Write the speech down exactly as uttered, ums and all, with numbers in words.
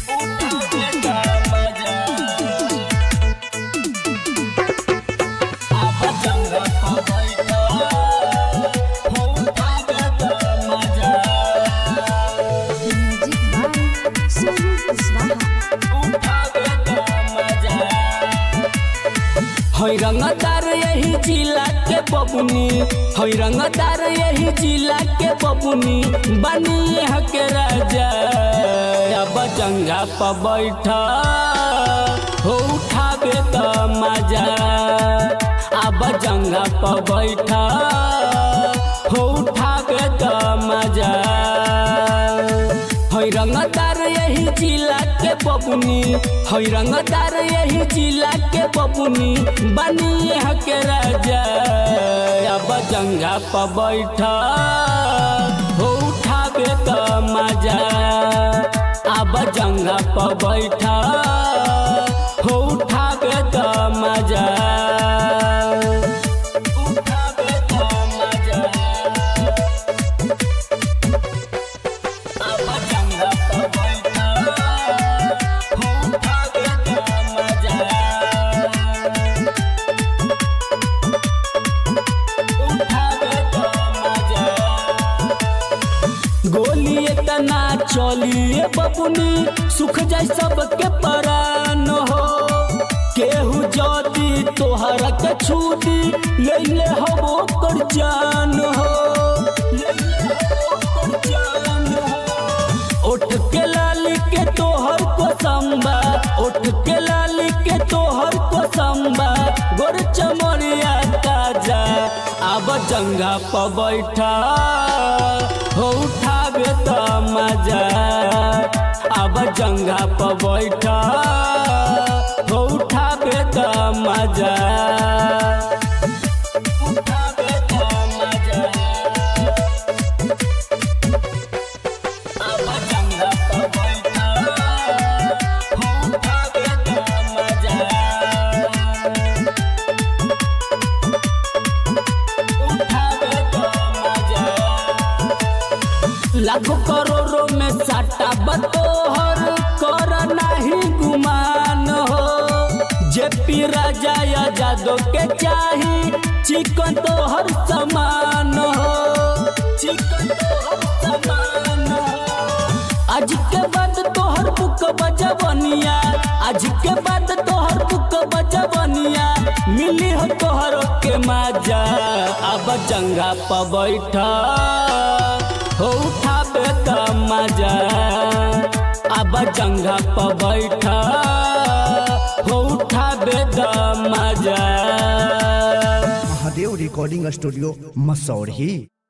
हई रंगदार यही जिला के बबुनी, हई रंगदार यही जिला के बबुनी, बनी हके राजा। अब जंगा पर बैठा हो उठावे त मजा, अब जंगा पर बैठा हो उठावे त मजा। हई रंगदार यही जिला के बबुनी, हई रंगदार यही जिला के बबुनी, बनी हके राजा। अब जंगा पर बैठा हो उठावे त मजा, अब जंगा पर बैठा हो उठावे त मजा। गोली इतना चलिए बबुनी, सुख जाए सबके परान हो। केहू जदी तोहरा के छूटी, ले ले हो कर जान हो। उठ के लाली के तोहर को संबा, उठ के लाली के तोहर को संबा, गोर चमड़िया ताजा। अब जंगा पर बैठा हो उठावे त मजा, अब जंगा पर बैठा हो उठावे त मजा। उठावे त मजा, अब जंगा पर बैठा हो उठावे त मजा। लाखों करोड़ों में साटा बतोहर, कर नहीं गुमान हो। जेपी राजा या जादो के चाही, चिकन तोहर समान हो, चिकन तोहर समान हो। आज के बाद तोहर बुक बजवनिया, आज के बाद तोहर बुक बजवनिया, मिली हो तोहर के मजा। अब जंगा पर बैठा हो उठावे त मजा, अब जंगा पर बैठा हो उठावे त मजा। Mahadev recording studio Mussoorie.